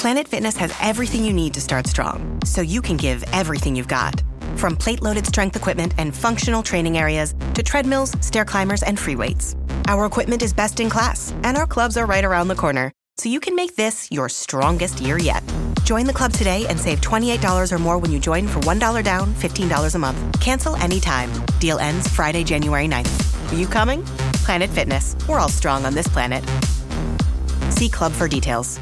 Planet Fitness has everything you need to start strong, so you can give everything you've got. From plate-loaded strength equipment and functional training areas to treadmills, stair climbers, and free weights. Our equipment is best in class, and our clubs are right around the corner, so you can make this your strongest year yet. Join the club today and save $28 or more when you join for $1 down, $15 a month. Cancel anytime. Deal ends Friday, January 9th. Are you coming? Planet Fitness. We're all strong on this planet. See club for details.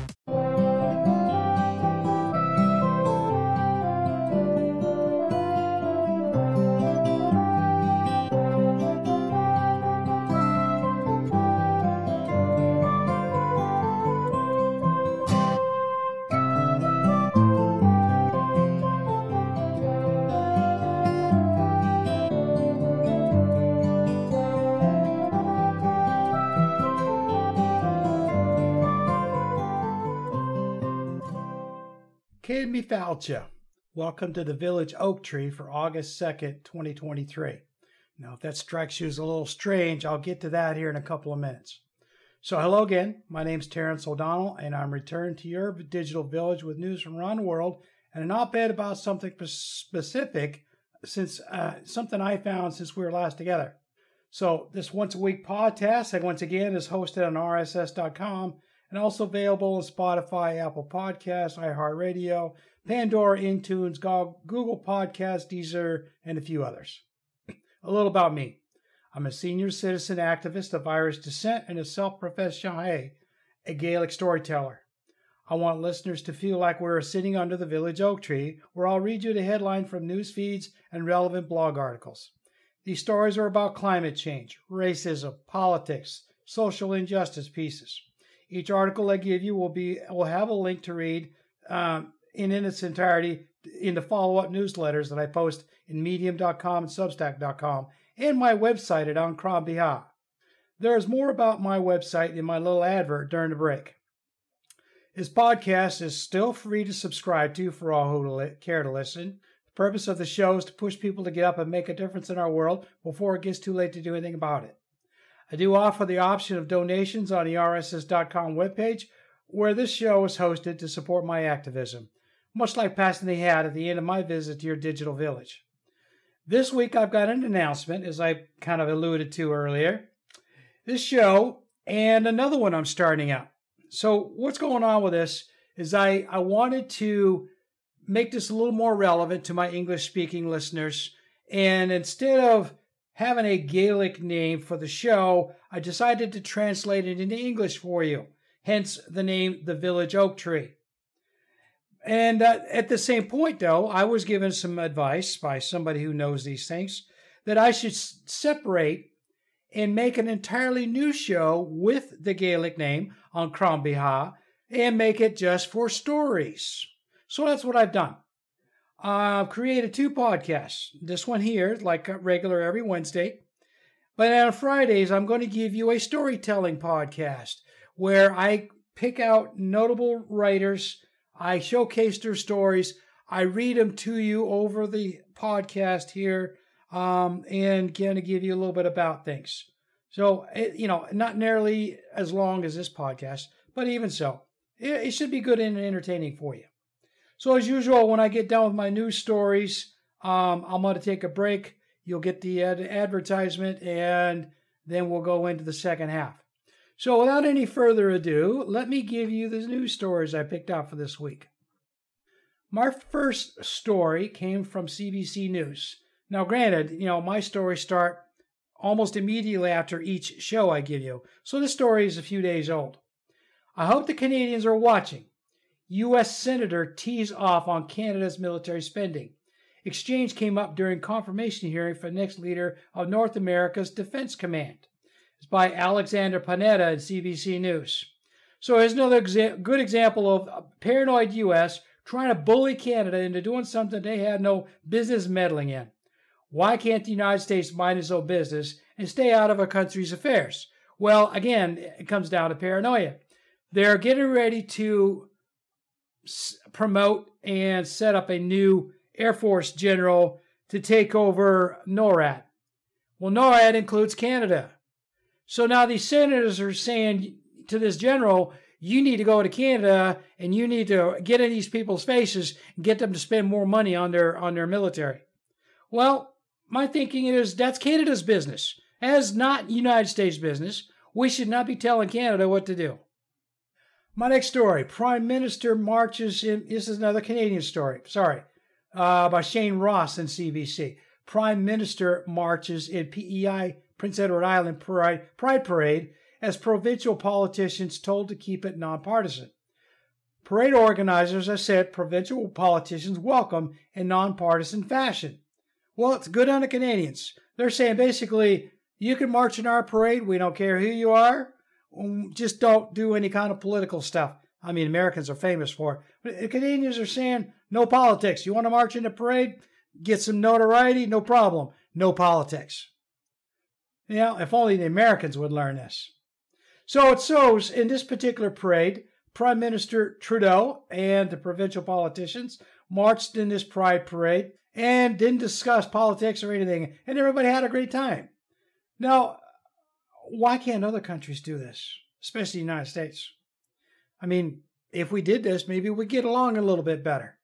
Kid me Falcha. Welcome to the Village Oak Tree for August 2nd, 2023. Now, if that strikes you as a little strange, I'll get to that here in a couple of minutes. So, hello again. My name's Terrence O'Donnell, and I'm returned to your digital village with news from around the world and an op-ed about something specific, since something I found since we were last together. So, this once-a-week podcast, once again, is hosted on rss.com, and also available on Spotify, Apple Podcasts, iHeartRadio, Pandora, Intunes, Google Podcasts, Deezer, and a few others. A little about me. I'm a senior citizen activist of Irish descent and a self-professed Shahé, a Gaelic storyteller. I want listeners to feel like we're sitting under the Village Oak Tree, where I'll read you the headline from news feeds and relevant blog articles. These stories are about climate change, racism, politics, social injustice pieces. Each article I give you will have a link to read in its entirety in the follow-up newsletters that I post in Medium.com and Substack.com and my website at Ancram. There is more about my website in my little advert during the break. This podcast is still free to subscribe to for all who care to listen. The purpose of the show is to push people to get up and make a difference in our world before it gets too late to do anything about it. I do offer the option of donations on the rss.com webpage, where this show is hosted to support my activism, much like passing the hat at the end of my visit to your digital village. This week I've got an announcement, as I kind of alluded to earlier. This show and another one I'm starting out. So what's going on with this is I wanted to make this a little more relevant to my English-speaking listeners, and instead of having a Gaelic name for the show, I decided to translate it into English for you, hence the name The Village Oak Tree. And at the same point, though, I was given some advice by somebody who knows these things that I should separate and make an entirely new show with the Gaelic name, An Crann Bíthe, and make it just for stories. So that's what I've done. I've created 2 podcasts. This one here, like regular every Wednesday. But on Fridays, I'm going to give you a storytelling podcast where I pick out notable writers, I showcase their stories, I read them to you over the podcast here, and going to give you a little bit about things. So, not nearly as long as this podcast, but even so, it should be good and entertaining for you. So as usual, when I get done with my news stories, I'm going to take a break. You'll get the advertisement, and then we'll go into the second half. So without any further ado, let me give you the news stories I picked out for this week. My first story came from CBC News. Now granted, my stories start almost immediately after each show I give you, so this story is a few days old. I hope the Canadians are watching. U.S. Senator tees off on Canada's military spending. Exchange came up during confirmation hearing for the next leader of North America's Defense Command. It's by Alexander Panetta in CBC News. So here's another good example of a paranoid U.S. trying to bully Canada into doing something they had no business meddling in. Why can't the United States mind its own business and stay out of our country's affairs? Well, again, it comes down to paranoia. They're getting ready to promote and set up a new Air Force general to take over NORAD. Well, NORAD includes Canada. So now these senators are saying to this general, you need to go to Canada and you need to get in these people's faces and get them to spend more money on their military. Well, my thinking is that's Canada's business. As not United States business, we should not be telling Canada what to do. My next story, Prime Minister marches in, this is another Canadian story, by Shane Ross in CBC. Prime Minister marches in PEI, Prince Edward Island Pride Parade, as provincial politicians told to keep it nonpartisan. Parade organizers have said provincial politicians welcome in nonpartisan fashion. Well, it's good on the Canadians. They're saying basically, you can march in our parade, we don't care who you are, just don't do any kind of political stuff. I mean, Americans are famous for it. But the Canadians are saying, no politics. You want to march in the parade? Get some notoriety? No problem. No politics. You know, if only the Americans would learn this. So it shows in this particular parade, Prime Minister Trudeau and the provincial politicians marched in this Pride Parade and didn't discuss politics or anything, and everybody had a great time. Now, why can't other countries do this, especially the United States? I mean, if we did this, maybe we'd get along a little bit better.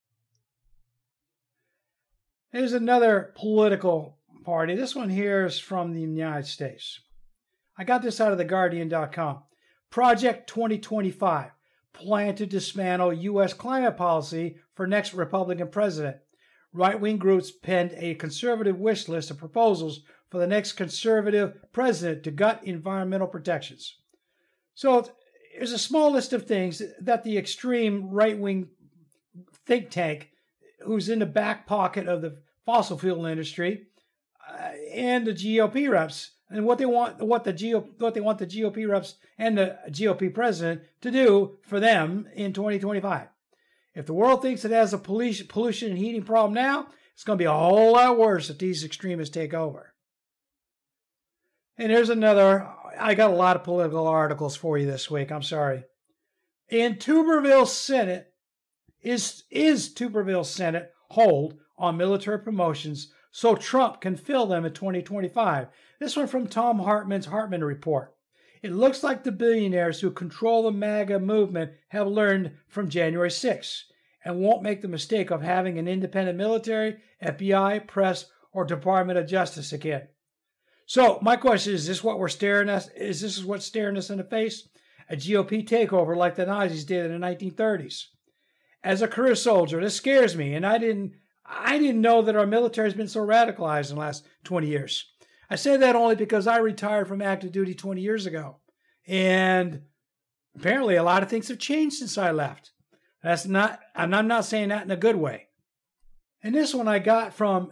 Here's another political party. This one here is from the United States. I got this out of theguardian.com. Project 2025, plan to dismantle U.S. climate policy for next Republican president. Right-wing groups penned a conservative wish list of proposals for the next conservative president to gut environmental protections. So there's a small list of things that the extreme right-wing think tank, who's in the back pocket of the fossil fuel industry, and the GOP reps, and what they want the GOP reps and the GOP president to do for them in 2025. If the world thinks it has a pollution and heating problem now, it's going to be a whole lot worse if these extremists take over. And here's another. I got a lot of political articles for you this week. I'm sorry. In Tuberville Senate, is Tuberville Senate hold on military promotions so Trump can fill them in 2025? This one from Tom Hartman's Hartman Report. It looks like the billionaires who control the MAGA movement have learned from January 6th and won't make the mistake of having an independent military, FBI, press, or Department of Justice again. So my question is this what we're staring at? Is this what's staring us in the face? A GOP takeover like the Nazis did in the 1930s. As a career soldier, this scares me, and I didn't know that our military has been so radicalized in the last 20 years. I say that only because I retired from active duty 20 years ago, and apparently a lot of things have changed since I left. And I'm not saying that in a good way. And this one I got from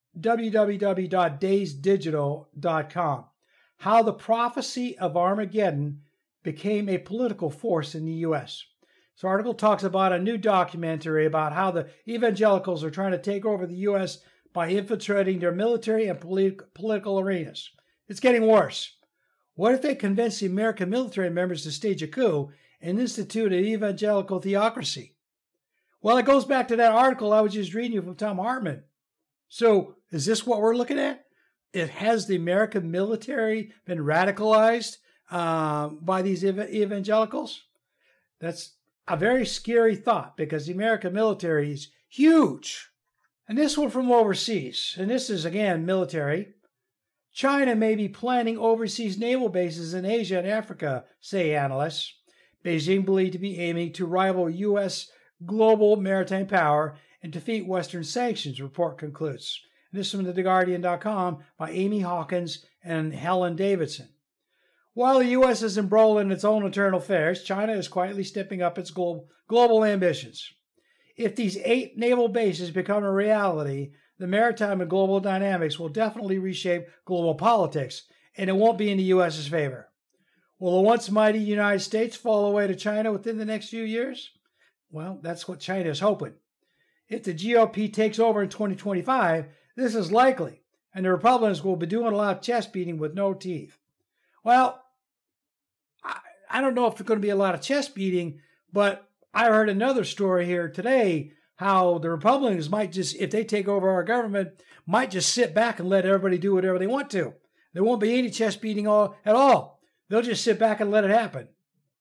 www.daysdigital.com. How the prophecy of Armageddon became a political force in the U.S. This article talks about a new documentary about how the evangelicals are trying to take over the U.S. by infiltrating their military and political arenas. It's getting worse. What if they convince the American military members to stage a coup and institute an evangelical theocracy? Well, it goes back to that article I was just reading you from Tom Hartman. So, is this what we're looking at? Has the American military been radicalized by these evangelicals? That's a very scary thought because the American military is huge. And this one from overseas, and this is again military. China may be planning overseas naval bases in Asia and Africa, say analysts. Beijing believed to be aiming to rival U.S. global maritime power and defeat Western sanctions, report concludes. And this is from TheGuardian.com by Amy Hawkins and Helen Davidson. While the U.S. is embroiled in its own internal affairs, China is quietly stepping up its global ambitions. If these 8 naval bases become a reality, the maritime and global dynamics will definitely reshape global politics, and it won't be in the U.S.'s favor. Will the once mighty United States fall away to China within the next few years? Well, that's what China is hoping. If the GOP takes over in 2025, this is likely, and the Republicans will be doing a lot of chest beating with no teeth. Well, I don't know if there's going to be a lot of chest beating, but I heard another story here today how the Republicans might just, if they take over our government, might just sit back and let everybody do whatever they want to. There won't be any chest beating at all. They'll just sit back and let it happen.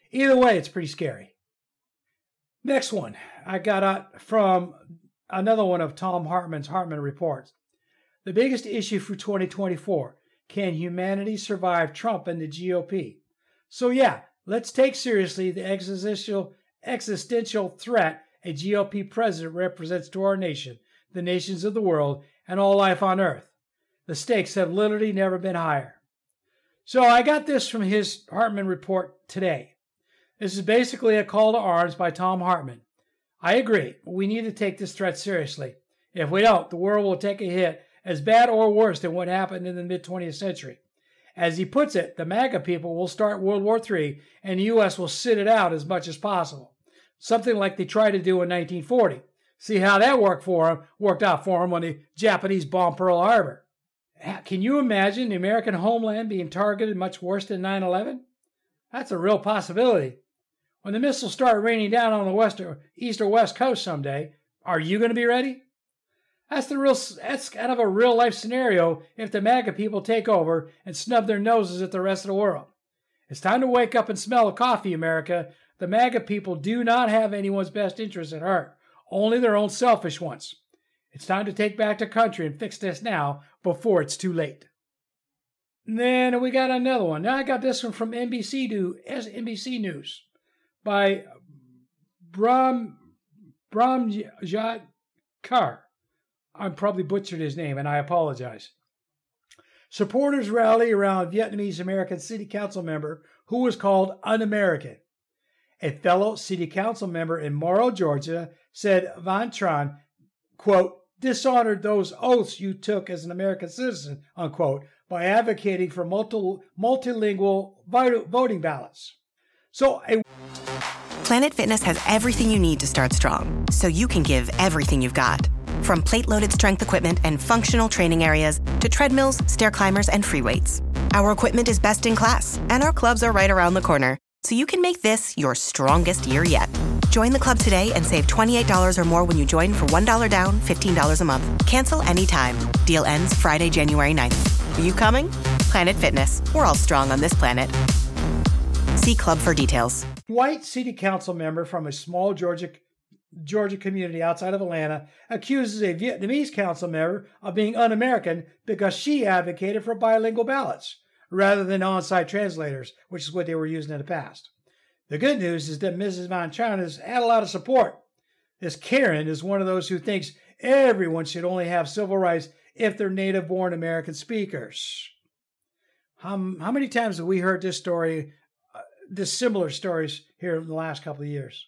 Either way, it's pretty scary. Next one, I got out from another one of Thom Hartmann's Hartmann reports. The biggest issue for 2024, can humanity survive Trump and the GOP? So yeah, let's take seriously the existential threat a GOP president represents to our nation, the nations of the world, and all life on earth. The stakes have literally never been higher. So I got this from his Hartmann report today. This is basically a call to arms by Thom Hartmann. I agree, we need to take this threat seriously. If we don't, the world will take a hit as bad or worse than what happened in the mid-20th century. As he puts it, the MAGA people will start World War III and the U.S. will sit it out as much as possible. Something like they tried to do in 1940. See how that worked out for them when the Japanese bombed Pearl Harbor. Can you imagine the American homeland being targeted much worse than 9/11? That's a real possibility. When the missiles start raining down on the east or west coast someday, are you going to be ready? That's kind of a real life scenario if the MAGA people take over and snub their noses at the rest of the world. It's time to wake up and smell the coffee, America. The MAGA people do not have anyone's best interests at heart, only their own selfish ones. It's time to take back the country and fix this now before it's too late. And then we got another one. Now I got this one from NBC News by Brahmjot Kaur. I probably butchered his name, and I apologize. Supporters rally around Vietnamese American city council member who was called un-American. A fellow city council member in Morrow, Georgia, said Van Tran, quote, dishonored those oaths you took as an American citizen, unquote, by advocating for multilingual voting ballots. Planet Fitness has everything you need to start strong, so you can give everything you've got. From plate-loaded strength equipment and functional training areas to treadmills, stair climbers, and free weights. Our equipment is best in class, and our clubs are right around the corner, so you can make this your strongest year yet. Join the club today and save $28 or more when you join for $1 down, $15 a month. Cancel anytime. Deal ends Friday, January 9th. Are you coming? Planet Fitness. We're all strong on this planet. See club for details. White city council member from a small Georgia community outside of Atlanta accuses a Vietnamese council member of being un-American because she advocated for bilingual ballots rather than on-site translators, which is what they were using in the past. The good news is that Mrs. Van Tran has had a lot of support. This Karen is one of those who thinks everyone should only have civil rights if they're native-born American speakers. How many times have we heard this story, similar stories here in the last couple of years?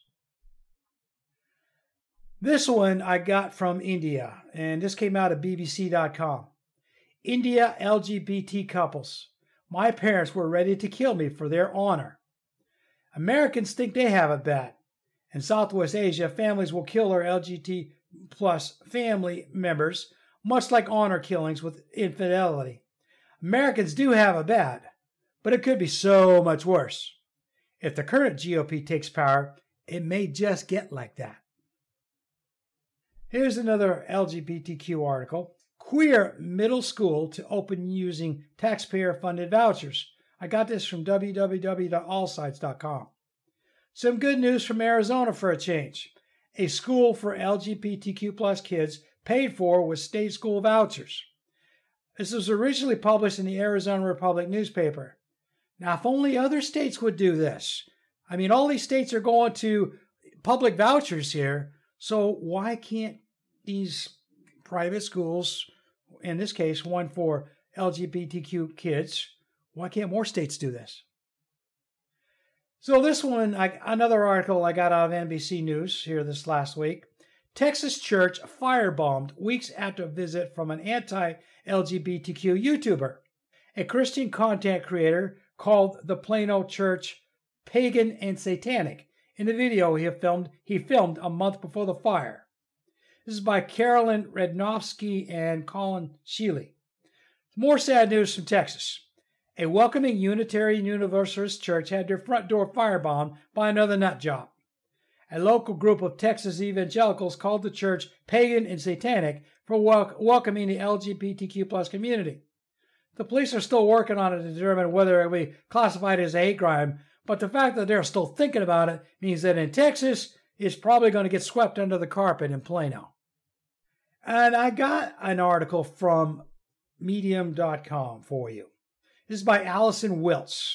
This one I got from India, and this came out of BBC.com. India LGBT couples. My parents were ready to kill me for their honor. Americans think they have it bad. In Southwest Asia, families will kill their LGBT plus family members, much like honor killings with infidelity. Americans do have it bad, but it could be so much worse. If the current GOP takes power, it may just get like that. Here's another LGBTQ article. Queer middle school to open using taxpayer-funded vouchers. I got this from www.allsites.com. Some good news from Arizona for a change. A school for LGBTQ plus kids paid for with state school vouchers. This was originally published in the Arizona Republic newspaper. Now, if only other states would do this. I mean, all these states are going to public vouchers here, so why can't these private schools, in this case, one for LGBTQ kids, why can't more states do this? So this one, another article I got out of NBC News here this last week. Texas church firebombed weeks after a visit from an anti-LGBTQ YouTuber. A Christian content creator called the Plano Church pagan and satanic in the video he filmed a month before the fire. This is by Carolyn Rednowski and Colin Sheely. More sad news from Texas. A welcoming Unitarian Universalist church had their front door firebombed by another nut job. A local group of Texas evangelicals called the church pagan and satanic for welcoming the LGBTQ plus community. The police are still working on it to determine whether it will be classified as a hate crime, But the fact that they're still thinking about it means that in Texas, it's probably going to get swept under the carpet in Plano. And I got an article from medium.com for you. This is by Allison Wiltz.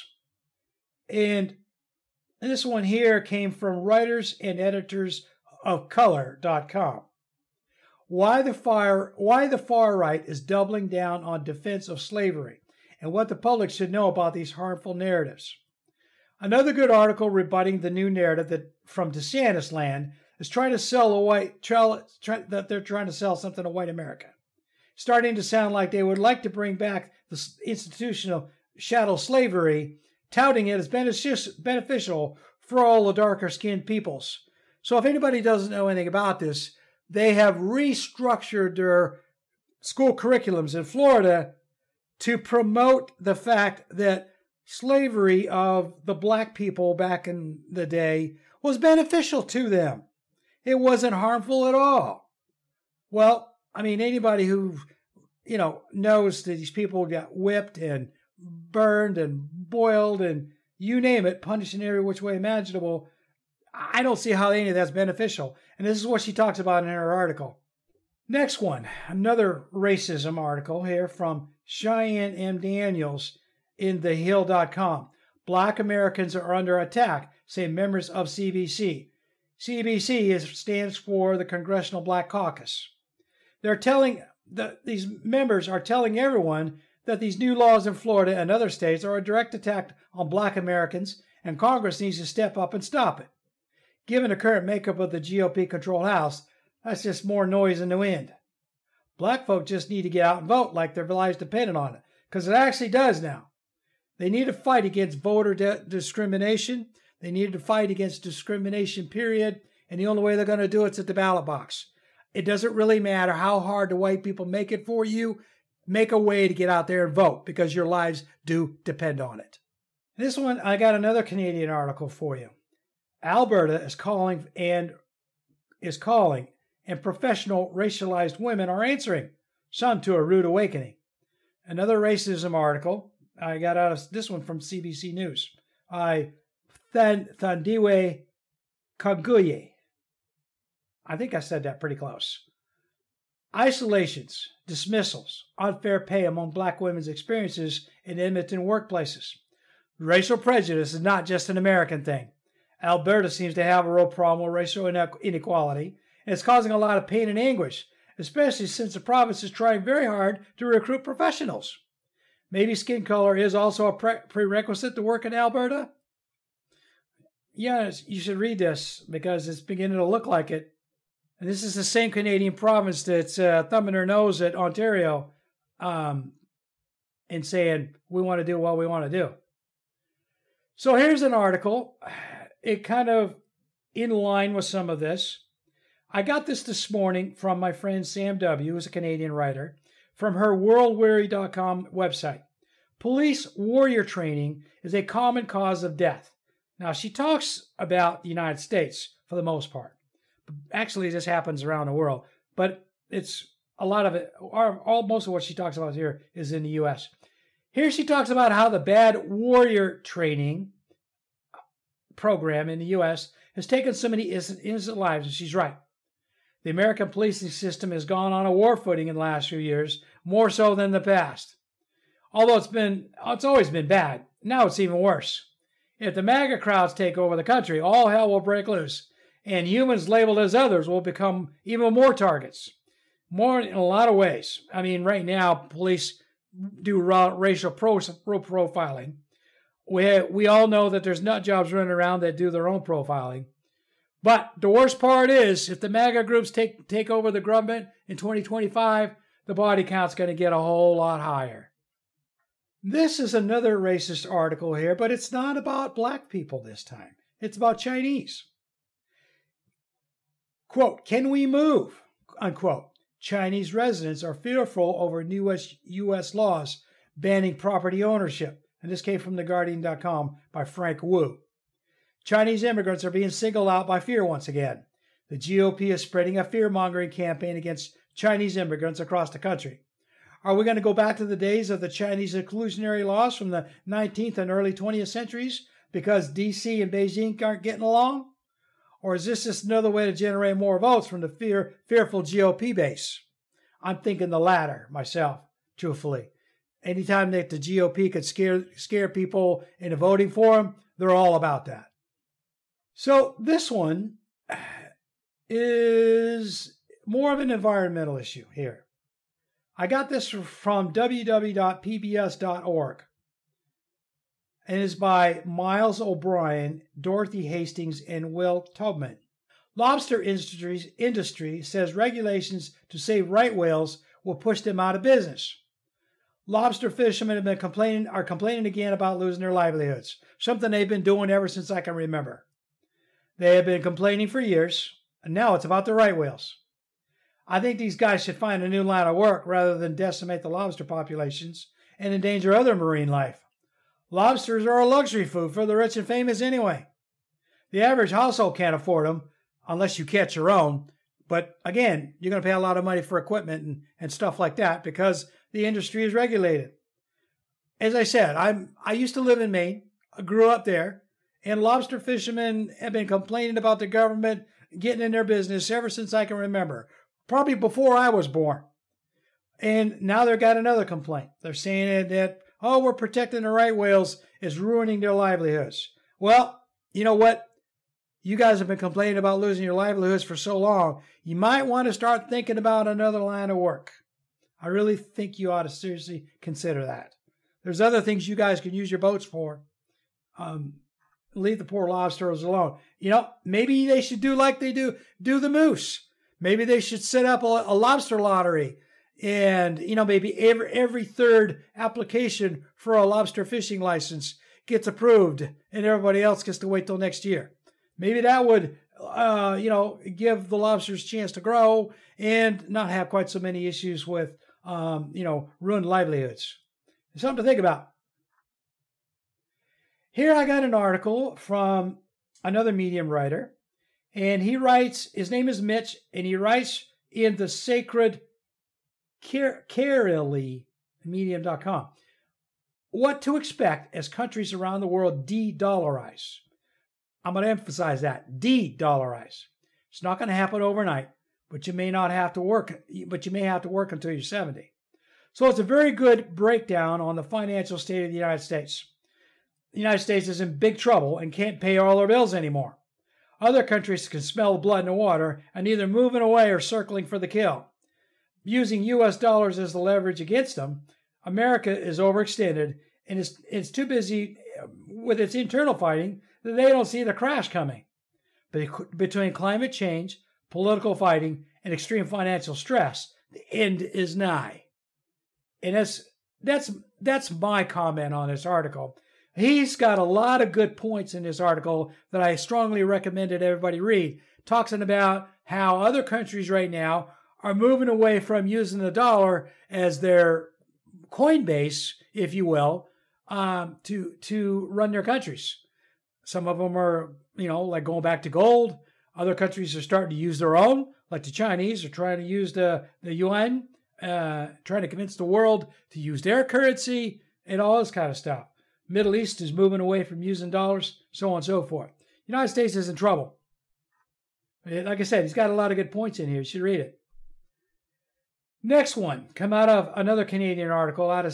And this one here came from writers and editors of color.com. Why the far right is doubling down on defense of slavery and what the public should know about these harmful narratives. Another good article rebutting the new narrative that from DeSantis land is trying to sell that they're trying to sell something to white America. Starting to sound like they would like to bring back the institutional chattel slavery, touting it as beneficial for all the darker-skinned peoples. So if anybody doesn't know anything about this, they have restructured their school curriculums in Florida to promote the fact that slavery of the black people back in the day was beneficial to them. It wasn't harmful at all. Well, I mean, anybody who, knows that these people got whipped and burned and boiled and you name it, punished in every which way imaginable, I don't see how any of that's beneficial. And this is what she talks about in her article. Next one, another racism article here from Cheyenne M. Daniels in thehill.com. Black Americans are under attack, say members of CBC. CBC stands for the Congressional Black Caucus. These members are telling everyone that these new laws in Florida and other states are a direct attack on black Americans, and Congress needs to step up and stop it. Given the current makeup of the GOP-controlled House, that's just more noise in the wind. Black folk just need to get out and vote like their lives depended on it, because it actually does now. They need to fight against voter discrimination. They need to fight against discrimination, period, and the only way they're going to do it is at the ballot box. It doesn't really matter how hard the white people make it for you. Make a way to get out there and vote, because your lives do depend on it. This one, I got another Canadian article for you. Alberta is calling, and professional racialized women are answering, some to a rude awakening. Another racism article, I got out of this one from CBC News. Thandiwe Kaguye. I think I said that pretty close. Isolations, dismissals, unfair pay among black women's experiences in Edmonton workplaces. Racial prejudice is not just an American thing. Alberta seems to have a real problem with racial inequality, and it's causing a lot of pain and anguish, especially since the province is trying very hard to recruit professionals. Maybe skin color is also a prerequisite to work in Alberta? Yeah, you should read this because it's beginning to look like it. And this is the same Canadian province that's thumbing their nose at Ontario and saying, we want to do what we want to do. So here's an article. It kind of in line with some of this. I got this morning from my friend Sam W., who's a Canadian writer, from her worldweary.com website. Police warrior training is a common cause of death. Now, she talks about the United States for the most part. Actually, this happens around the world, but it's a lot of it, most of what she talks about here is in the U.S. Here she talks about how the bad warrior training program in the U.S. has taken so many innocent lives, and she's right. The American policing system has gone on a war footing in the last few years, more so than the past. Although it's always been bad, now it's even worse. If the MAGA crowds take over the country, all hell will break loose, and humans labeled as others will become even more targets. More in a lot of ways. I mean, right now, police do racial profiling. We all know that there's nut jobs running around that do their own profiling. But the worst part is, if the MAGA groups take over the government in 2025, the body count's going to get a whole lot higher. This is another racist article here, but it's not about black people this time. It's about Chinese. Quote, can we move? Unquote. Chinese residents are fearful over new U.S. laws banning property ownership. And this came from TheGuardian.com by Frank Wu. Chinese immigrants are being singled out by fear once again. The GOP is spreading a fear-mongering campaign against Chinese immigrants across the country. Are we going to go back to the days of the Chinese exclusionary laws from the 19th and early 20th centuries? because DC and Beijing aren't getting along? Or is this just another way to generate more votes from the fearful GOP base? I'm thinking the latter myself, truthfully. Anytime that the GOP could scare people into voting for them, they're all about that. So this one is more of an environmental issue here. I got this from www.pbs.org and is by Miles O'Brien, Dorothy Hastings, and Will Tubman. Lobster industry says regulations to save right whales will push them out of business. Lobster fishermen are complaining again about losing their livelihoods, something they've been doing ever since I can remember. They have been complaining for years, and now it's about the right whales. I think these guys should find a new line of work rather than decimate the lobster populations and endanger other marine life. Lobsters are a luxury food for the rich and famous anyway. The average household can't afford them unless you catch your own. But again, you're going to pay a lot of money for equipment and stuff like that because the industry is regulated. As I said, I used to live in Maine. I grew up there. And lobster fishermen have been complaining about the government getting in their business ever since I can remember. Probably before I was born. And now they've got another complaint. They're saying that, we're protecting the right whales is ruining their livelihoods. Well, you know what? You guys have been complaining about losing your livelihoods for so long. You might want to start thinking about another line of work. I really think you ought to seriously consider that. There's other things you guys can use your boats for. Leave the poor lobsters alone. Maybe they should do like they do the moose. Maybe they should set up a lobster lottery, and maybe every third application for a lobster fishing license gets approved, and everybody else gets to wait till next year. Maybe that would, give the lobsters a chance to grow and not have quite so many issues with, ruined livelihoods. It's something to think about. Here I got an article from another Medium writer. And he writes, his name is Mitch, and he writes in the Sacred Carily, medium.com, what to expect as countries around the world de-dollarize. I'm going to emphasize that, de-dollarize. It's not going to happen overnight, but you may have to work until you're 70. So it's a very good breakdown on the financial state of the United States. The United States is in big trouble and can't pay all their bills anymore. Other countries can smell the blood in the water and either moving away or circling for the kill. Using U.S. dollars as the leverage against them, America is overextended and is too busy with its internal fighting that they don't see the crash coming. Between climate change, political fighting, and extreme financial stress, the end is nigh. And that's my comment on this article. He's got a lot of good points in this article that I strongly recommend that everybody read, talking about how other countries right now are moving away from using the dollar as their coin base, if you will, to run their countries. Some of them are, like going back to gold. Other countries are starting to use their own, like the Chinese are trying to use the yuan, trying to convince the world to use their currency and all this kind of stuff. Middle East is moving away from using dollars, so on and so forth. United States is in trouble. Like I said, he's got a lot of good points in here. You should read it. Next one, come out of another Canadian article out of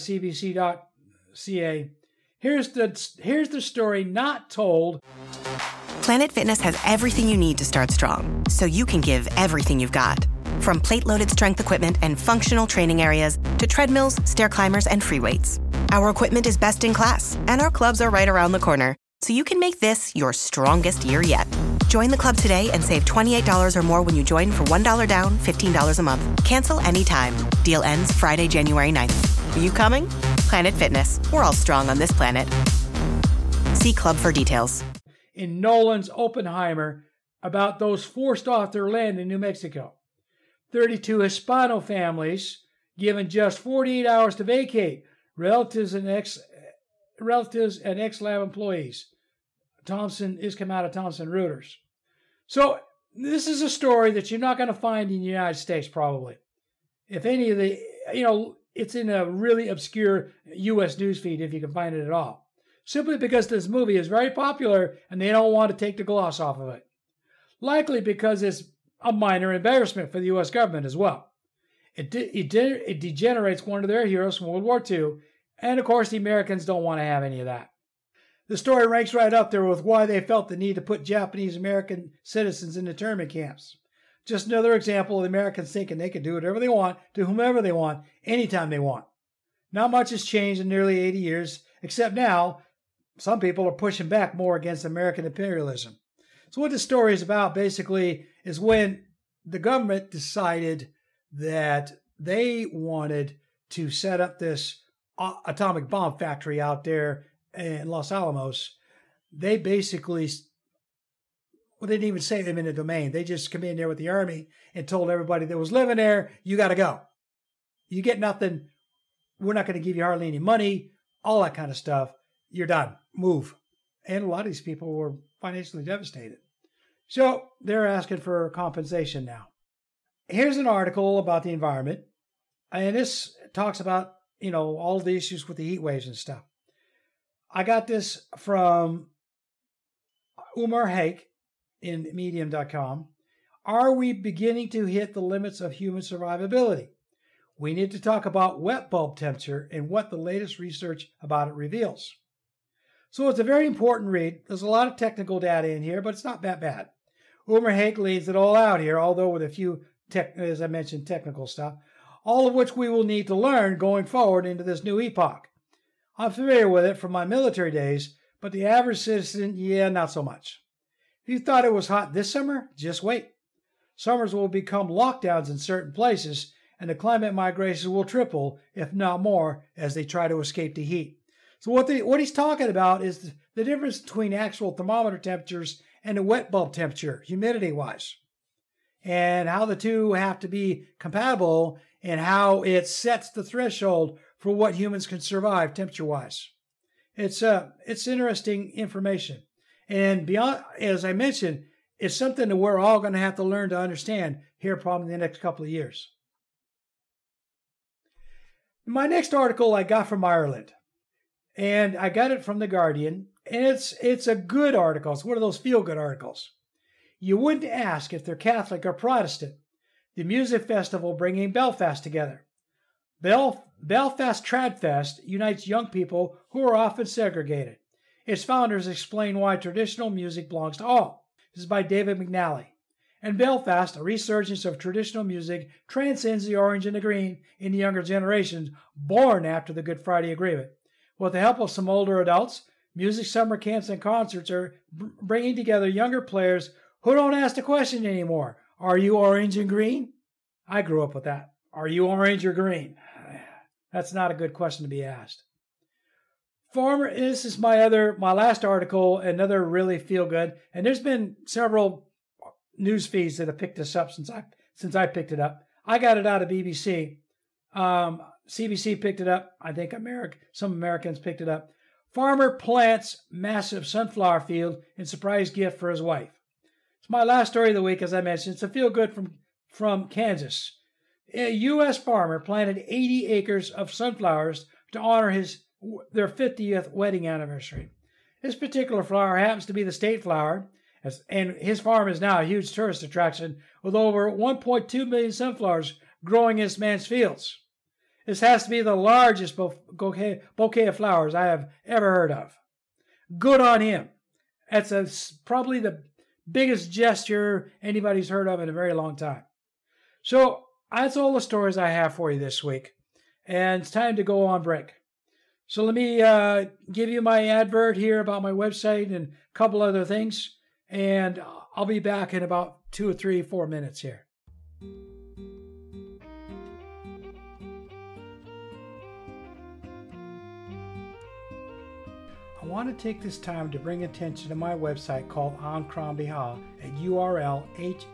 cbc.ca. Here's the story not told. Planet Fitness has everything you need to start strong, so you can give everything you've got. From plate-loaded strength equipment and functional training areas to treadmills, stair climbers, and free weights. Our equipment is best in class, and our clubs are right around the corner, so you can make this your strongest year yet. Join the club today and save $28 or more when you join for $1 down, $15 a month. Cancel anytime. Deal ends Friday, January 9th. Are you coming? Planet Fitness. We're all strong on this planet. See club for details. In Nolan's Oppenheimer about those forced off their land in New Mexico. 32 Hispano families given just 48 hours to vacate. Relatives and ex-lab employees. This came out of Thomson Reuters. So this is a story that you're not going to find in the United States probably. If any of the, it's in a really obscure U.S. news feed if you can find it at all. simply because this movie is very popular and they don't want to take the gloss off of it. Likely because it's a minor embarrassment for the U.S. government as well. It degenerates one of their heroes from World War II, and of course the Americans don't want to have any of that. The story ranks right up there with why they felt the need to put Japanese American citizens in internment camps. Just another example of the Americans thinking they can do whatever they want to whomever they want, anytime they want. Not much has changed in nearly 80 years, except now some people are pushing back more against American imperialism. So what this story is about basically is when the government decided that they wanted to set up this atomic bomb factory out there in Los Alamos, they basically, well, they didn't even say them in the domain. They just come in there with the army and told everybody that was living there, you got to go. You get nothing. We're not going to give you hardly any money, all that kind of stuff. You're done. Move. And a lot of these people were financially devastated. So they're asking for compensation now. Here's an article about the environment. And this talks about, all the issues with the heat waves and stuff. I got this from Umar Haque in Medium.com. Are we beginning to hit the limits of human survivability? We need to talk about wet bulb temperature and what the latest research about it reveals. So it's a very important read. There's a lot of technical data in here, but it's not that bad. Umar Haque lays it all out here, although with a few, as I mentioned, technical stuff, all of which we will need to learn going forward into this new epoch. I'm familiar with it from my military days, but the average citizen, not so much. If you thought it was hot this summer, just wait. Summers will become lockdowns in certain places, and the climate migrations will triple, if not more, as they try to escape the heat. So what he's talking about is the difference between actual thermometer temperatures and the wet bulb temperature, humidity-wise, and how the two have to be compatible and how it sets the threshold for what humans can survive temperature-wise. It's interesting information. And beyond, as I mentioned, it's something that we're all going to have to learn to understand here probably in the next couple of years. My next article I got from Ireland, and I got it from The Guardian, and it's a good article. It's one of those feel-good articles. You wouldn't ask if they're Catholic or Protestant. The music festival bringing Belfast together. Belfast Tradfest unites young people who are often segregated. Its founders explain why traditional music belongs to all. This is by David McNally. In Belfast, a resurgence of traditional music transcends the orange and the green in the younger generations born after the Good Friday Agreement. With the help of some older adults, music summer camps and concerts are bringing together younger players who don't ask the question anymore. Are you orange and green? I grew up with that. Are you orange or green? That's not a good question to be asked. This is my last article, another really feel good. And there's been several news feeds that have picked this up since I picked it up. I got it out of BBC. CBC picked it up. I think some Americans picked it up. Farmer plants massive sunflower field in surprise gift for his wife. It's my last story of the week, as I mentioned. It's a feel good from Kansas. A U.S. farmer planted 80 acres of sunflowers to honor their 50th wedding anniversary. This particular flower happens to be the state flower, and his farm is now a huge tourist attraction with over 1.2 million sunflowers growing in this man's fields. This has to be the largest bouquet of flowers I have ever heard of. Good on him. That's probably the biggest gesture anybody's heard of in a very long time. So that's all the stories I have for you this week. And it's time to go on break. So let me give you my advert here about my website and a couple other things. And I'll be back in about 2 or 3, 4 minutes here. I want to take this time to bring attention to my website called An Crombie Ha at URL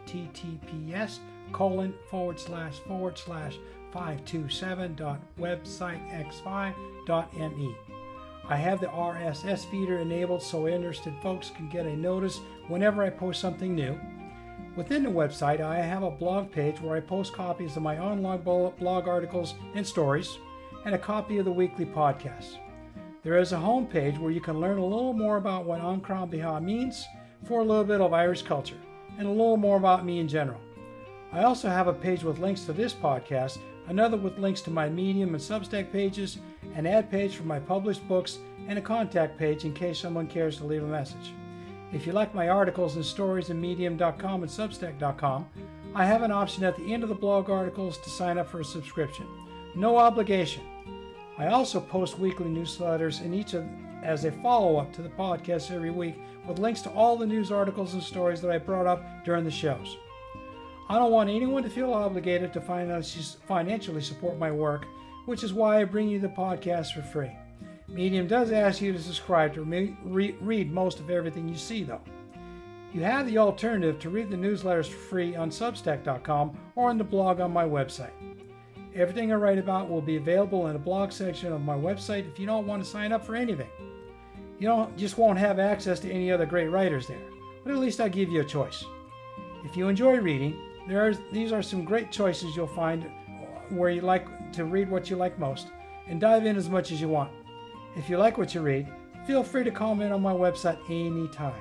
https://527.websitex5.me. I have the RSS feeder enabled so interested folks can get a notice whenever I post something new. Within the website, I have a blog page where I post copies of my online blog articles and stories, and a copy of the weekly podcast. There is a homepage where you can learn a little more about what An Crann Bethadh means for a little bit of Irish culture and a little more about me in general. I also have a page with links to this podcast, another with links to my Medium and Substack pages, an ad page for my published books, and a contact page in case someone cares to leave a message. If you like my articles and stories in Medium.com and Substack.com, I have an option at the end of the blog articles to sign up for a subscription. No obligation. I also post weekly newsletters in each as a follow-up to the podcast every week with links to all the news articles and stories that I brought up during the shows. I don't want anyone to feel obligated to financially support my work, which is why I bring you the podcast for free. Medium does ask you to subscribe to read most of everything you see, though. You have the alternative to read the newsletters for free on Substack.com or on the blog on my website. Everything I write about will be available in the blog section of my website if you don't want to sign up for anything. You just won't have access to any other great writers there, but at least I give you a choice. If you enjoy reading, these are some great choices you'll find where you like to read what you like most and dive in as much as you want. If you like what you read, feel free to comment on my website anytime.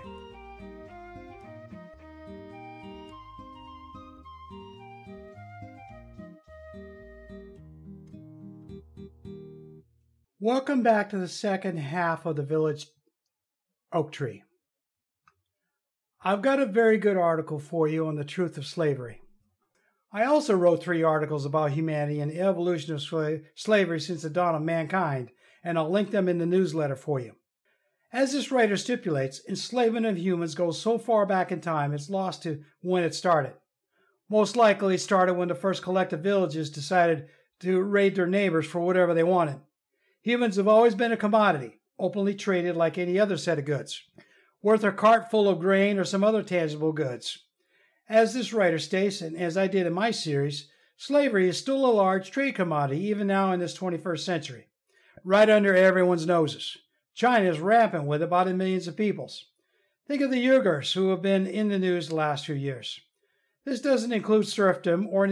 Welcome back to the second half of the Village Oak Tree. I've got a very good article for you on the truth of slavery. I also wrote 3 articles about humanity and the evolution of slavery since the dawn of mankind, and I'll link them in the newsletter for you. As this writer stipulates, enslavement of humans goes so far back in time it's lost to when it started. Most likely it started when the first collective villages decided to raid their neighbors for whatever they wanted. Humans have always been a commodity, openly traded like any other set of goods, worth a cart full of grain or some other tangible goods. As this writer states, and as I did in my series, slavery is still a large trade commodity even now in this 21st century, right under everyone's noses. China is rampant with it by the millions of peoples. Think of the Uyghurs who have been in the news the last few years. This doesn't include serfdom or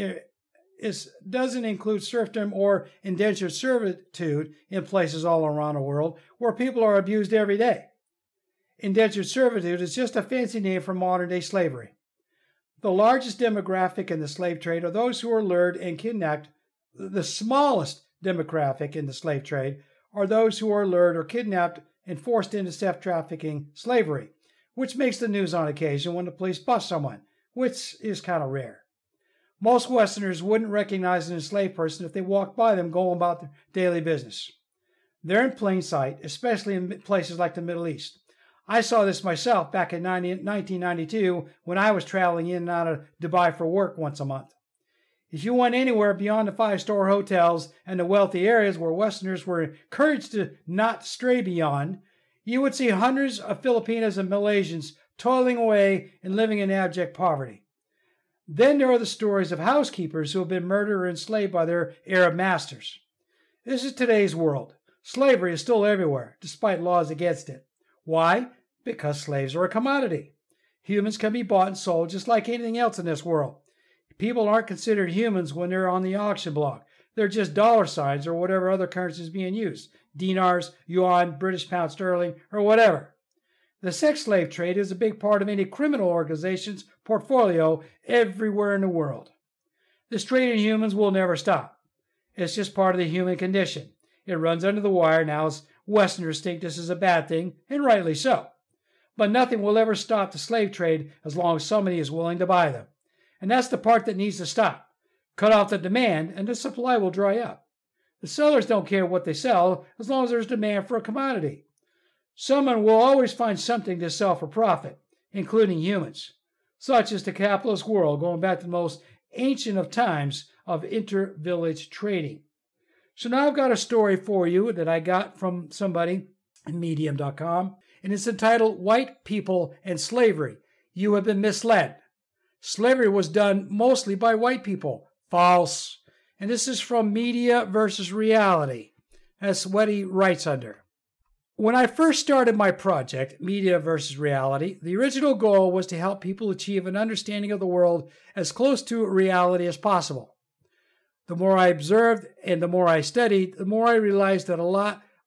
indentured servitude in places all around the world where people are abused every day. Indentured servitude is just a fancy name for modern-day slavery. The largest demographic in the slave trade are those who are lured and kidnapped. The smallest demographic in the slave trade are those who are lured or kidnapped and forced into self-trafficking slavery, which makes the news on occasion when the police bust someone, which is kind of rare. Most Westerners wouldn't recognize an enslaved person if they walked by them going about their daily business. They're in plain sight, especially in places like the Middle East. I saw this myself back in 1992 when I was traveling in and out of Dubai for work once a month. If you went anywhere beyond the 5-star hotels and the wealthy areas where Westerners were encouraged to not stray beyond, you would see hundreds of Filipinos and Malaysians toiling away and living in abject poverty. Then there are the stories of housekeepers who have been murdered or enslaved by their Arab masters. This is today's world. Slavery is still everywhere, despite laws against it. Why? Because slaves are a commodity. Humans can be bought and sold just like anything else in this world. People aren't considered humans when they're on the auction block. They're just dollar signs or whatever other currency is being used. Dinars, yuan, British pound sterling, or whatever. The sex slave trade is a big part of any criminal organization's portfolio everywhere in the world. This trade in humans will never stop. It's just part of the human condition. It runs under the wire now as Westerners think this is a bad thing, and rightly so. But nothing will ever stop the slave trade as long as somebody is willing to buy them. And that's the part that needs to stop. Cut off the demand and the supply will dry up. The sellers don't care what they sell as long as there's demand for a commodity. Someone will always find something to sell for profit, including humans. Such is the capitalist world going back to the most ancient of times of inter-village trading. So now I've got a story for you that I got from somebody in Medium.com, and it's entitled White People and Slavery. You have been misled. Slavery was done mostly by white people. False. And this is from Media versus Reality. That's what he writes under. When I first started my project, Media versus Reality, the original goal was to help people achieve an understanding of the world as close to reality as possible. The more I observed and the more I studied, the more I realized that a lot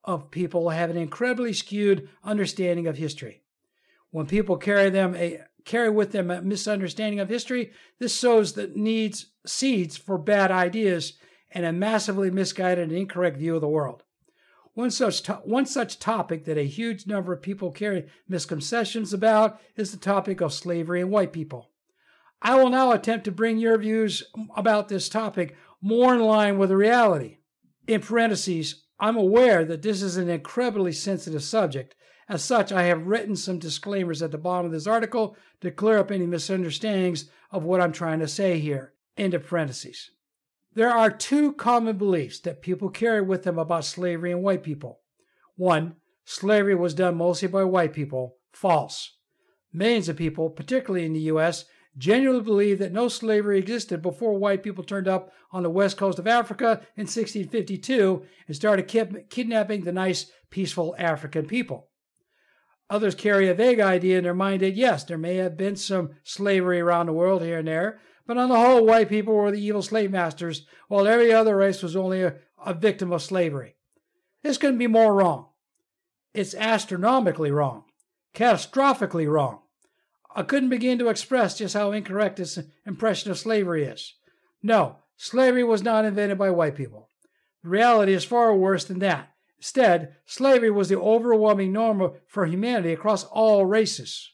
of people have an incredibly skewed understanding of history. When people carry with them a misunderstanding of history, this sows the seeds for bad ideas and a massively misguided and incorrect view of the world. One such topic that a huge number of people carry misconceptions about is the topic of slavery and white people. I will now attempt to bring your views about this topic more in line with the reality. In parentheses, I'm aware that this is an incredibly sensitive subject. As such, I have written some disclaimers at the bottom of this article to clear up any misunderstandings of what I'm trying to say here. End of parentheses. There are two common beliefs that people carry with them about slavery and white people. One, slavery was done mostly by white people. False. Millions of people, particularly in the U.S., genuinely believe that no slavery existed before white people turned up on the west coast of Africa in 1652 and started kidnapping the nice, peaceful African people. Others carry a vague idea in their mind that yes, there may have been some slavery around the world here and there, but on the whole, white people were the evil slave masters, while every other race was only a victim of slavery. This couldn't be more wrong. It's astronomically wrong, catastrophically wrong. I couldn't begin to express just how incorrect this impression of slavery is. No, slavery was not invented by white people. The reality is far worse than that. Instead, slavery was the overwhelming norm for humanity across all races.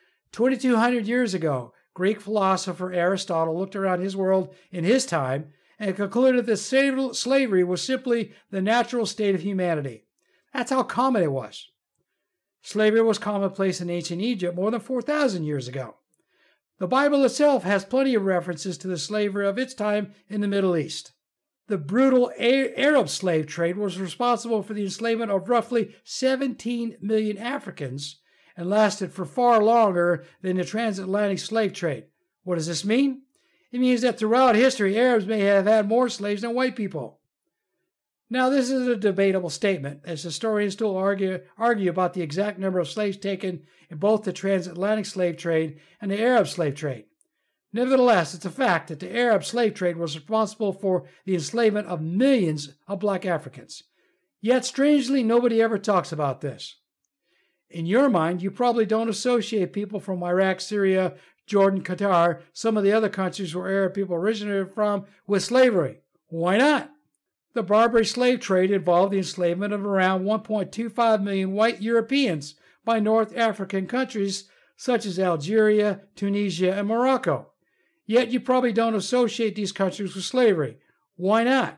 2,200 years ago, Greek philosopher Aristotle looked around his world in his time and concluded that slavery was simply the natural state of humanity. That's how common it was. Slavery was commonplace in ancient Egypt more than 4,000 years ago. The Bible itself has plenty of references to the slavery of its time in the Middle East. The brutal Arab slave trade was responsible for the enslavement of roughly 17 million Africans and lasted for far longer than the transatlantic slave trade. What does this mean? It means that throughout history, Arabs may have had more slaves than white people. Now, this is a debatable statement, as historians still argue about the exact number of slaves taken in both the transatlantic slave trade and the Arab slave trade. Nevertheless, it's a fact that the Arab slave trade was responsible for the enslavement of millions of black Africans. Yet, strangely, nobody ever talks about this. In your mind, you probably don't associate people from Iraq, Syria, Jordan, Qatar, some of the other countries where Arab people originated from, with slavery. Why not? The Barbary slave trade involved the enslavement of around 1.25 million white Europeans by North African countries such as Algeria, Tunisia, and Morocco. Yet you probably don't associate these countries with slavery. Why not?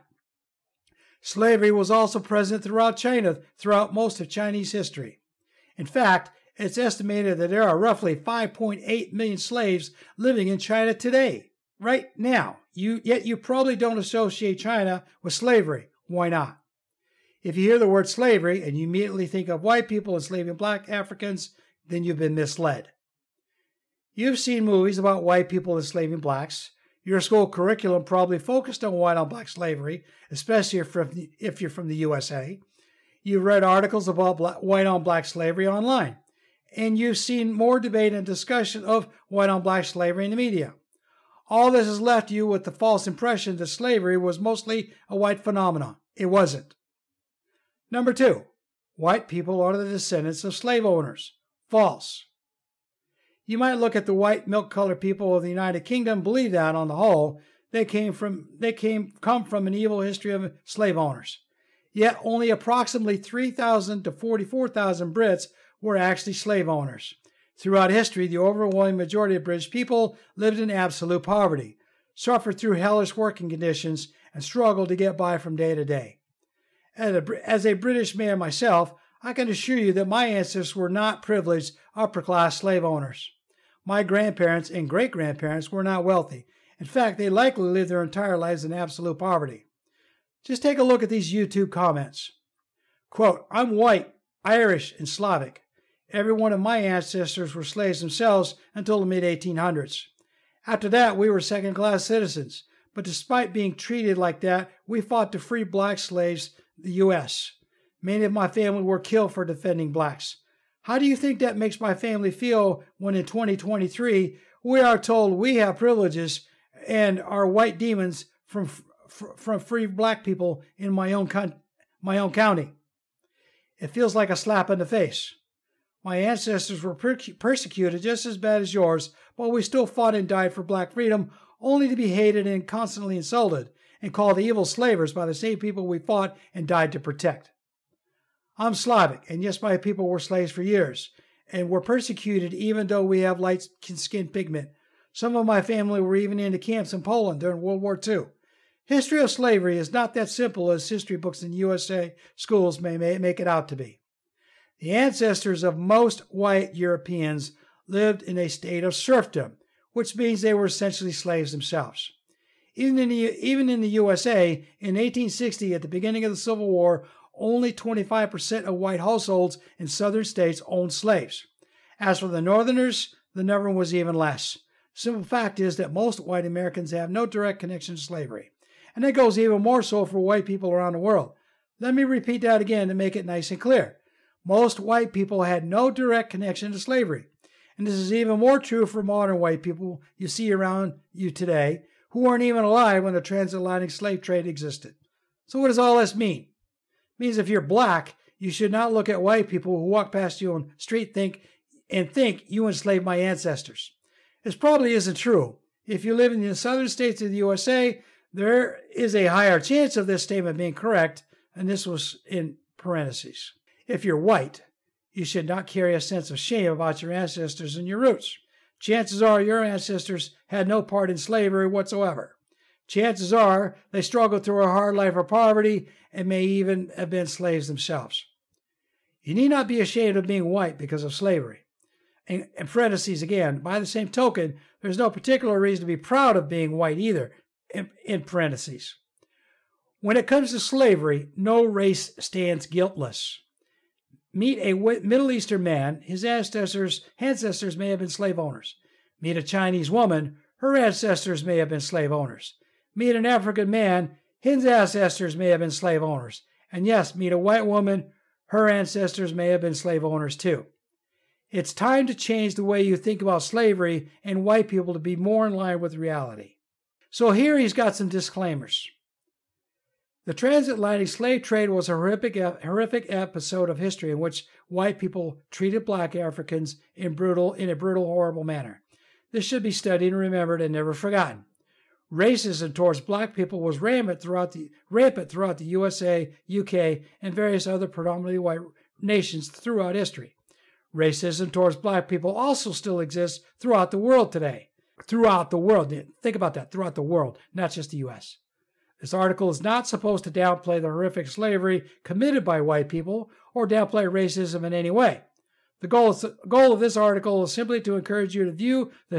Slavery was also present throughout China throughout most of Chinese history. In fact, it's estimated that there are roughly 5.8 million slaves living in China today, right now. Yet you probably don't associate China with slavery. Why not? If you hear the word slavery and you immediately think of white people enslaving black Africans, then you've been misled. You've seen movies about white people enslaving blacks. Your school curriculum probably focused on white-on-black slavery, especially if you're from the USA. You've read articles about white-on-black slavery online, and you've seen more debate and discussion of white-on-black slavery in the media. All this has left you with the false impression that slavery was mostly a white phenomenon. It wasn't. Number 2, white people are the descendants of slave owners. False. You might look at the white milk-colored people of the United Kingdom, believe that on the whole, they come from an evil history of slave owners. Yet only approximately 3,000 to 44,000 Brits were actually slave owners. Throughout history, the overwhelming majority of British people lived in absolute poverty, suffered through hellish working conditions, and struggled to get by from day to day. As a British man myself, I can assure you that my ancestors were not privileged upper-class slave owners. My grandparents and great-grandparents were not wealthy. In fact, they likely lived their entire lives in absolute poverty. Just take a look at these YouTube comments. Quote, I'm white, Irish, and Slavic. Every one of my ancestors were slaves themselves until the mid-1800s. After that, we were second-class citizens. But despite being treated like that, we fought to free black slaves in the U.S. Many of my family were killed for defending blacks. How do you think that makes my family feel when in 2023 we are told we have privileges and are white demons from free black people in my own county? It feels like a slap in the face. My ancestors were persecuted just as bad as yours, but we still fought and died for black freedom, only to be hated and constantly insulted and called evil slavers by the same people we fought and died to protect. I'm Slavic, and yes, my people were slaves for years and were persecuted even though we have light skin pigment. Some of my family were even into camps in Poland during World War II. History of slavery is not that simple as history books in USA schools may make it out to be. The ancestors of most white Europeans lived in a state of serfdom, which means they were essentially slaves themselves. Even in the USA, in 1860, at the beginning of the Civil War, only 25% of white households in southern states owned slaves. As for the Northerners, the number was even less. Simple fact is that most white Americans have no direct connection to slavery. And that goes even more so for white people around the world. Let me repeat that again to make it nice and clear. Most white people had no direct connection to slavery. And this is even more true for modern white people you see around you today who weren't even alive when the transatlantic slave trade existed. So what does all this mean? It means if you're black, you should not look at white people who walk past you on the street think you enslaved my ancestors. This probably isn't true. If you live in the southern states of the USA, there is a higher chance of this statement being correct, and this was in parentheses. If you're white, you should not carry a sense of shame about your ancestors and your roots. Chances are your ancestors had no part in slavery whatsoever. Chances are they struggled through a hard life of poverty and may even have been slaves themselves. You need not be ashamed of being white because of slavery. In parentheses again, by the same token, there's no particular reason to be proud of being white either, in parentheses. When it comes to slavery, no race stands guiltless. Meet a Middle Eastern man, his ancestors may have been slave owners. Meet a Chinese woman, her ancestors may have been slave owners. Meet an African man, his ancestors may have been slave owners. And yes, meet a white woman, her ancestors may have been slave owners too. It's time to change the way you think about slavery and white people to be more in line with reality. So here he's got some disclaimers. The transatlantic slave trade was a horrific episode of history in which white people treated black Africans in a brutal, horrible manner. This should be studied and remembered and never forgotten. Racism towards black people was rampant throughout the USA, UK, and various other predominantly white nations throughout history. Racism towards black people also still exists throughout the world today. Throughout the world. Think about that. Throughout the world, not just the U.S. This article is not supposed to downplay the horrific slavery committed by white people or downplay racism in any way. The goal of this article is simply to encourage you to view the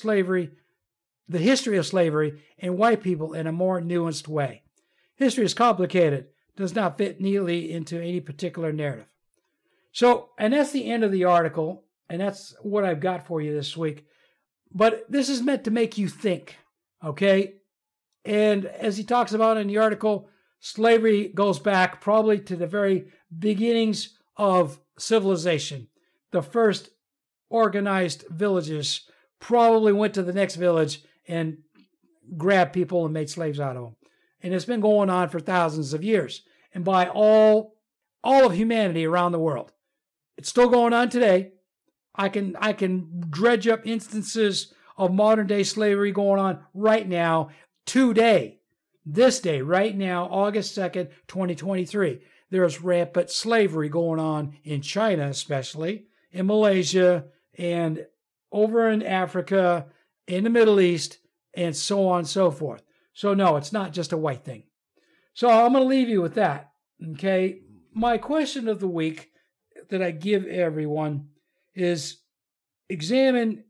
history of slavery and white people in a more nuanced way. History is complicated, does not fit neatly into any particular narrative. So, and that's the end of the article, and that's what I've got for you this week. But this is meant to make you think, okay? And as he talks about in the article, slavery goes back probably to the very beginnings of civilization. The first organized villages probably went to the next village and grabbed people and made slaves out of them. And it's been going on for thousands of years. And by all of humanity around the world. It's still going on today. I can dredge up instances of modern day slavery going on right now, today, this day, right now, August 2nd, 2023. There is rampant slavery going on in China, especially, in Malaysia, and over in Africa, in the Middle East, and so on and so forth. So no, it's not just a white thing. So I'm going to leave you with that, okay? My question of the week that I give everyone is examine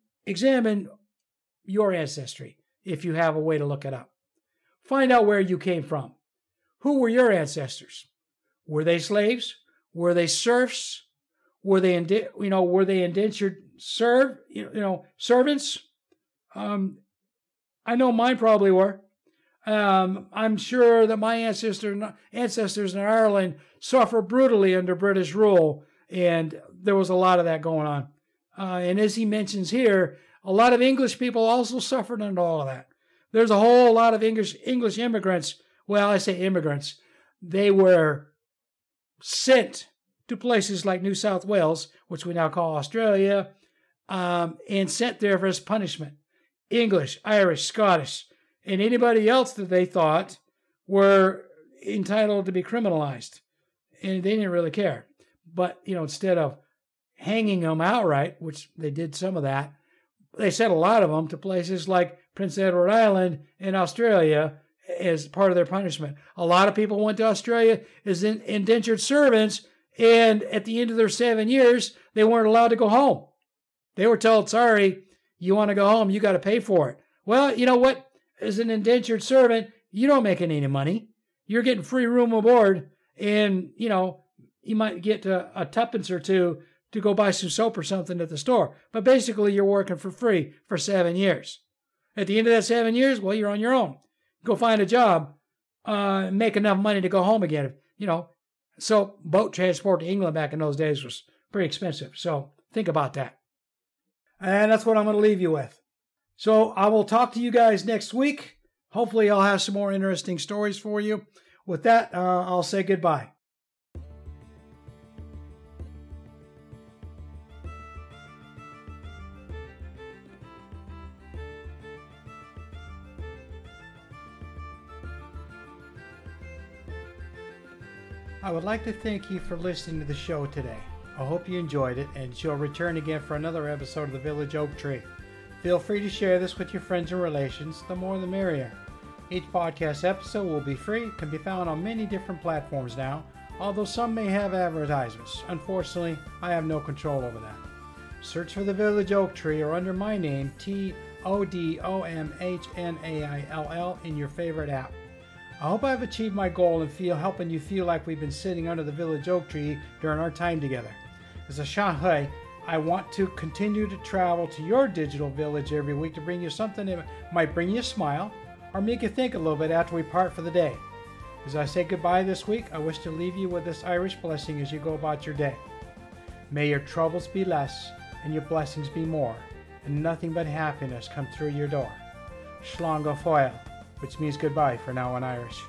your ancestry if you have a way to look it up. Find out where you came from. Who were your ancestors? Were they slaves? Were they serfs? Were they indentured servants? I know mine probably were. I'm sure that my ancestors in Ireland suffered brutally under British rule, and there was a lot of that going on. And as he mentions here, a lot of English people also suffered under all of that. There's a whole lot of English immigrants. Well, I say immigrants. They were sent to places like New South Wales, which we now call Australia, and sent there for his punishment. English, Irish, Scottish, and anybody else that they thought were entitled to be criminalized. And they didn't really care. But, instead of hanging them outright, which they did some of that, they sent a lot of them to places like Prince Edward Island in Australia as part of their punishment. A lot of people went to Australia as indentured servants, and at the end of their 7 years, they weren't allowed to go home. They were told, sorry, you want to go home, you got to pay for it. Well, you know what? As an indentured servant, you don't make any money. You're getting free room aboard, and, you might get a tuppence or two to go buy some soap or something at the store. But basically, you're working for free for 7 years. At the end of that 7 years, well, you're on your own. Go find a job, make enough money to go home again. So boat transport to England back in those days was pretty expensive. So think about that. And that's what I'm going to leave you with. So I will talk to you guys next week. Hopefully I'll have some more interesting stories for you. With that, I'll say goodbye. I would like to thank you for listening to the show today. I hope you enjoyed it, and you'll return again for another episode of the Village Oak Tree. Feel free to share this with your friends and relations, the more the merrier. Each podcast episode will be free, can be found on many different platforms now, although some may have advertisements. Unfortunately, I have no control over that. Search for the Village Oak Tree or under my name, TODOMHNAILL, in your favorite app. I hope I've achieved my goal and helping you feel like we've been sitting under the Village Oak Tree during our time together. As a Shanghai, I want to continue to travel to your digital village every week to bring you something that might bring you a smile or make you think a little bit after we part for the day. As I say goodbye this week, I wish to leave you with this Irish blessing as you go about your day. May your troubles be less and your blessings be more, and nothing but happiness come through your door. Slán go fóill, which means goodbye for now in Irish.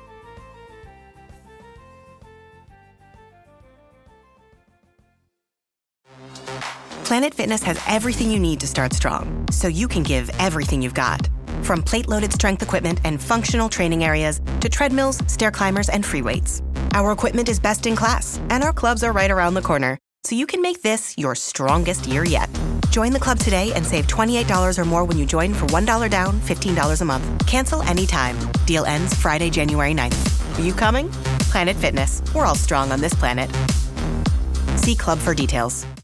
Planet Fitness has everything you need to start strong, so you can give everything you've got. From plate-loaded strength equipment and functional training areas to treadmills, stair climbers, and free weights. Our equipment is best in class, and our clubs are right around the corner, so you can make this your strongest year yet. Join the club today and save $28 or more when you join for $1 down, $15 a month. Cancel anytime. Deal ends Friday, January 9th. Are you coming? Planet Fitness. We're all strong on this planet. See club for details.